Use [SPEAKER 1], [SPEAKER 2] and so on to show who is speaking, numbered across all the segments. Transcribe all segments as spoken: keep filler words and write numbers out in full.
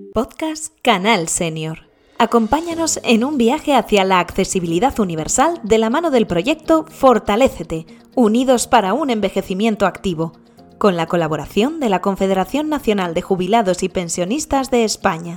[SPEAKER 1] Podcast Canal Senior. Acompáñanos en un viaje hacia la accesibilidad universal de la mano del proyecto Fortalécete, Unidos para un Envejecimiento Activo, con la colaboración de la Confederación Nacional de Jubilados y Pensionistas de España.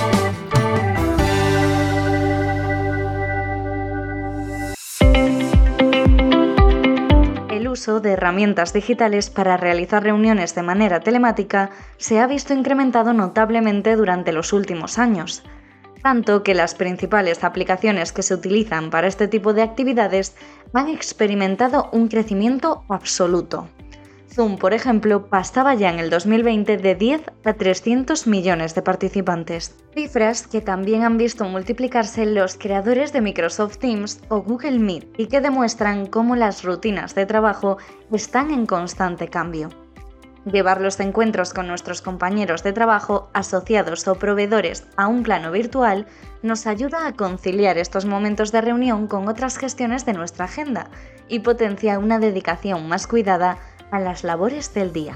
[SPEAKER 1] El uso de herramientas digitales para realizar reuniones de manera telemática se ha visto incrementado notablemente durante los últimos años, tanto que las principales aplicaciones que se utilizan para este tipo de actividades han experimentado un crecimiento absoluto. Zoom, por ejemplo, pasaba ya en el dos mil veinte de diez a trescientos millones de participantes, cifras que también han visto multiplicarse los creadores de Microsoft Teams o Google Meet y que demuestran cómo las rutinas de trabajo están en constante cambio. Llevar los encuentros con nuestros compañeros de trabajo, asociados o proveedores a un plano virtual nos ayuda a conciliar estos momentos de reunión con otras gestiones de nuestra agenda y potencia una dedicación más cuidada a las labores del día.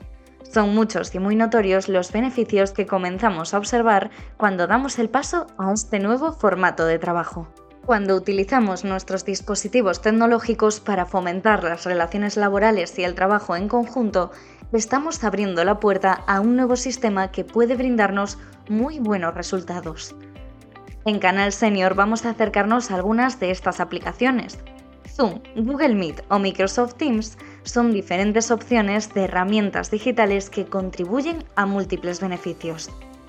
[SPEAKER 1] Son muchos y muy notorios los beneficios que comenzamos a observar cuando damos el paso a este nuevo formato de trabajo. Cuando utilizamos nuestros dispositivos tecnológicos para fomentar las relaciones laborales y el trabajo en conjunto, estamos abriendo la puerta a un nuevo sistema que puede brindarnos muy buenos resultados. En Canal Senior vamos a acercarnos a algunas de estas aplicaciones. Zoom, Google Meet o Microsoft Teams son diferentes opciones de herramientas digitales que contribuyen a múltiples beneficios.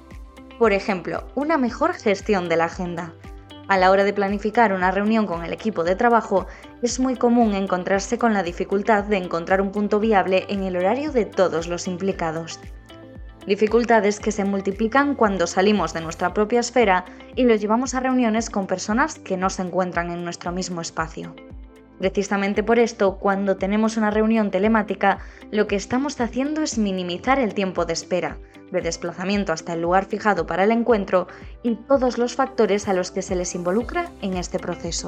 [SPEAKER 1] Por ejemplo, una mejor gestión de la agenda. A la hora de planificar una reunión con el equipo de trabajo, es muy común encontrarse con la dificultad de encontrar un punto viable en el horario de todos los implicados. Dificultades que se multiplican cuando salimos de nuestra propia esfera y lo llevamos a reuniones con personas que no se encuentran en nuestro mismo espacio. Precisamente por esto, cuando tenemos una reunión telemática, lo que estamos haciendo es minimizar el tiempo de espera, de desplazamiento hasta el lugar fijado para el encuentro y todos los factores a los que se les involucra en este proceso.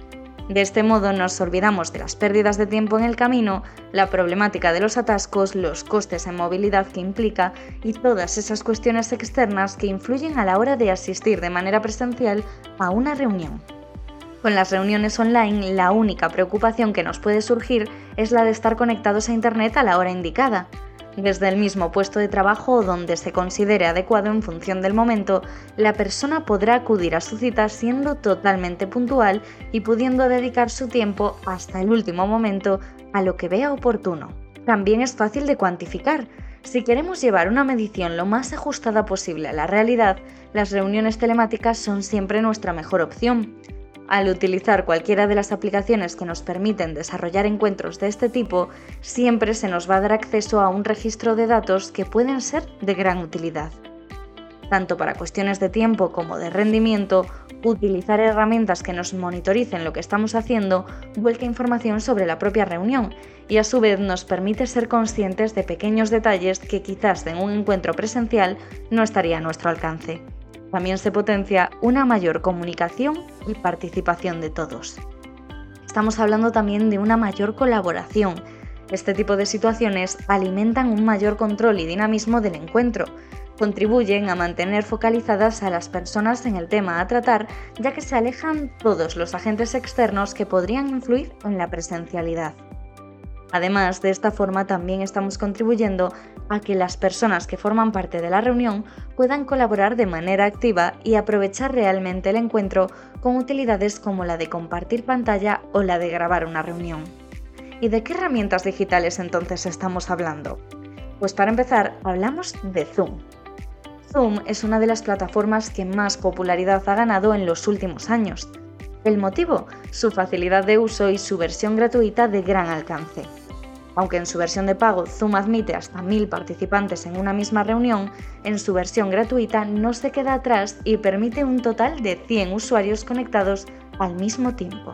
[SPEAKER 1] De este modo nos olvidamos de las pérdidas de tiempo en el camino, la problemática de los atascos, los costes en movilidad que implica y todas esas cuestiones externas que influyen a la hora de asistir de manera presencial a una reunión. Con las reuniones online, la única preocupación que nos puede surgir es la de estar conectados a Internet a la hora indicada. Desde el mismo puesto de trabajo o donde se considere adecuado en función del momento, la persona podrá acudir a su cita siendo totalmente puntual y pudiendo dedicar su tiempo hasta el último momento a lo que vea oportuno. También es fácil de cuantificar. Si queremos llevar una medición lo más ajustada posible a la realidad, las reuniones telemáticas son siempre nuestra mejor opción. Al utilizar cualquiera de las aplicaciones que nos permiten desarrollar encuentros de este tipo, siempre se nos va a dar acceso a un registro de datos que pueden ser de gran utilidad. Tanto para cuestiones de tiempo como de rendimiento, utilizar herramientas que nos monitoricen lo que estamos haciendo vuelca información sobre la propia reunión y a su vez nos permite ser conscientes de pequeños detalles que quizás en un encuentro presencial no estaría a nuestro alcance. También se potencia una mayor comunicación y participación de todos. Estamos hablando también de una mayor colaboración. Este tipo de situaciones alimentan un mayor control y dinamismo del encuentro. Contribuyen a mantener focalizadas a las personas en el tema a tratar, ya que se alejan todos los agentes externos que podrían influir en la presencialidad. Además, de esta forma también estamos contribuyendo a que las personas que forman parte de la reunión puedan colaborar de manera activa y aprovechar realmente el encuentro con utilidades como la de compartir pantalla o la de grabar una reunión. ¿Y de qué herramientas digitales entonces estamos hablando? Pues para empezar, hablamos de Zoom. Zoom es una de las plataformas que más popularidad ha ganado en los últimos años. ¿El motivo? Su facilidad de uso y su versión gratuita de gran alcance. Aunque en su versión de pago Zoom admite hasta mil participantes en una misma reunión, en su versión gratuita no se queda atrás y permite un total de cien usuarios conectados al mismo tiempo.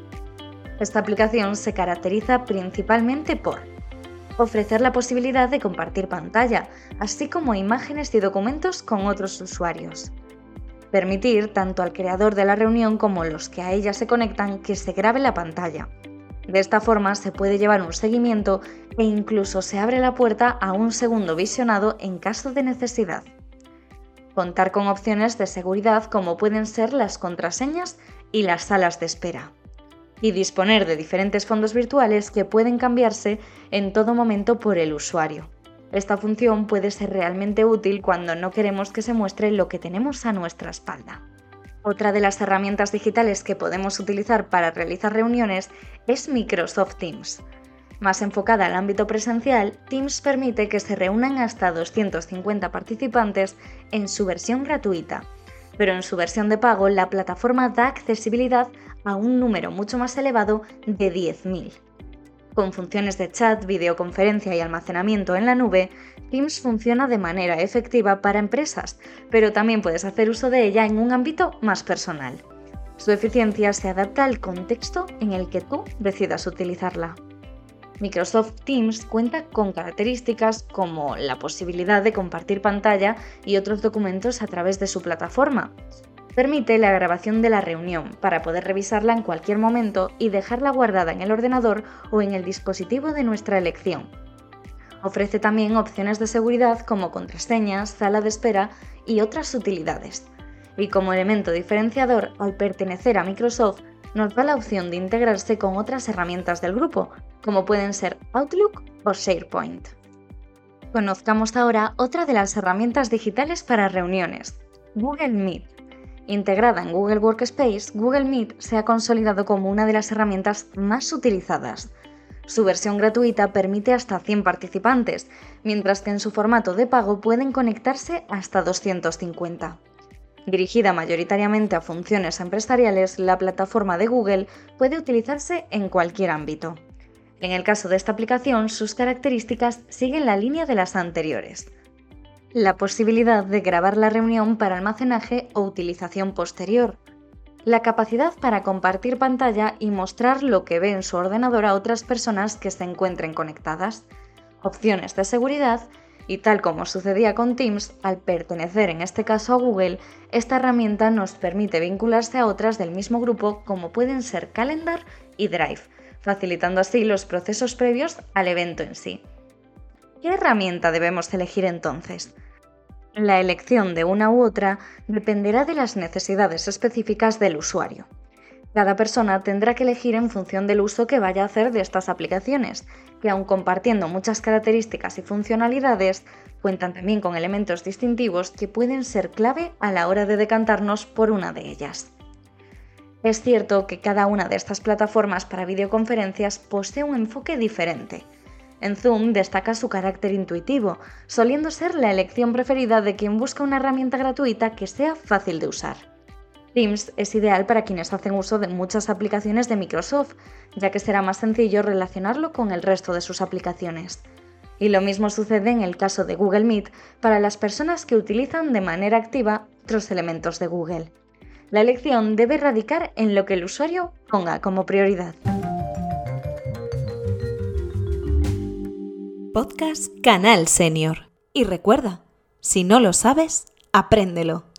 [SPEAKER 1] Esta aplicación se caracteriza principalmente por ofrecer la posibilidad de compartir pantalla, así como imágenes y documentos con otros usuarios. Permitir tanto al creador de la reunión como los que a ella se conectan que se grabe la pantalla. De esta forma se puede llevar un seguimiento e incluso se abre la puerta a un segundo visionado en caso de necesidad. contar con opciones de seguridad como pueden ser las contraseñas y las salas de espera, y disponer de diferentes fondos virtuales que pueden cambiarse en todo momento por el usuario. Esta función puede ser realmente útil cuando no queremos que se muestre lo que tenemos a nuestra espalda. Otra de las herramientas digitales que podemos utilizar para realizar reuniones es Microsoft Teams. Más enfocada al ámbito presencial, Teams permite que se reúnan hasta doscientos cincuenta participantes en su versión gratuita, pero en su versión de pago la plataforma da accesibilidad a un número mucho más elevado de diez mil. Con funciones de chat, videoconferencia y almacenamiento en la nube, Teams funciona de manera efectiva para empresas, pero también puedes hacer uso de ella en un ámbito más personal. Su eficiencia se adapta al contexto en el que tú decidas utilizarla. Microsoft Teams cuenta con características como la posibilidad de compartir pantalla y otros documentos a través de su plataforma. Permite la grabación de la reunión para poder revisarla en cualquier momento y dejarla guardada en el ordenador o en el dispositivo de nuestra elección. Ofrece también opciones de seguridad como contraseñas, sala de espera y otras utilidades. Y como elemento diferenciador, al pertenecer a Microsoft, nos da la opción de integrarse con otras herramientas del grupo, como pueden ser Outlook o SharePoint. Conozcamos ahora otra de las herramientas digitales para reuniones, Google Meet. Integrada en Google Workspace, Google Meet se ha consolidado como una de las herramientas más utilizadas. Su versión gratuita permite hasta cien participantes, mientras que en su formato de pago pueden conectarse hasta doscientos cincuenta. Dirigida mayoritariamente a funciones empresariales, la plataforma de Google puede utilizarse en cualquier ámbito. En el caso de esta aplicación, sus características siguen la línea de las anteriores. La posibilidad de grabar la reunión para almacenaje o utilización posterior. La capacidad para compartir pantalla y mostrar lo que ve en su ordenador a otras personas que se encuentren conectadas. Opciones de seguridad. Y tal como sucedía con Teams, al pertenecer en este caso a Google, esta herramienta nos permite vincularse a otras del mismo grupo como pueden ser Calendar y Drive, facilitando así los procesos previos al evento en sí. ¿Qué herramienta debemos elegir entonces? La elección de una u otra dependerá de las necesidades específicas del usuario. Cada persona tendrá que elegir en función del uso que vaya a hacer de estas aplicaciones, que aun compartiendo muchas características y funcionalidades, cuentan también con elementos distintivos que pueden ser clave a la hora de decantarnos por una de ellas. Es cierto que cada una de estas plataformas para videoconferencias posee un enfoque diferente. En Zoom destaca su carácter intuitivo, soliendo ser la elección preferida de quien busca una herramienta gratuita que sea fácil de usar. Teams es ideal para quienes hacen uso de muchas aplicaciones de Microsoft, ya que será más sencillo relacionarlo con el resto de sus aplicaciones. Y lo mismo sucede en el caso de Google Meet para las personas que utilizan de manera activa otros elementos de Google. La elección debe radicar en lo que el usuario ponga como prioridad.
[SPEAKER 2] Podcast Canal Senior. Y recuerda, si no lo sabes, apréndelo.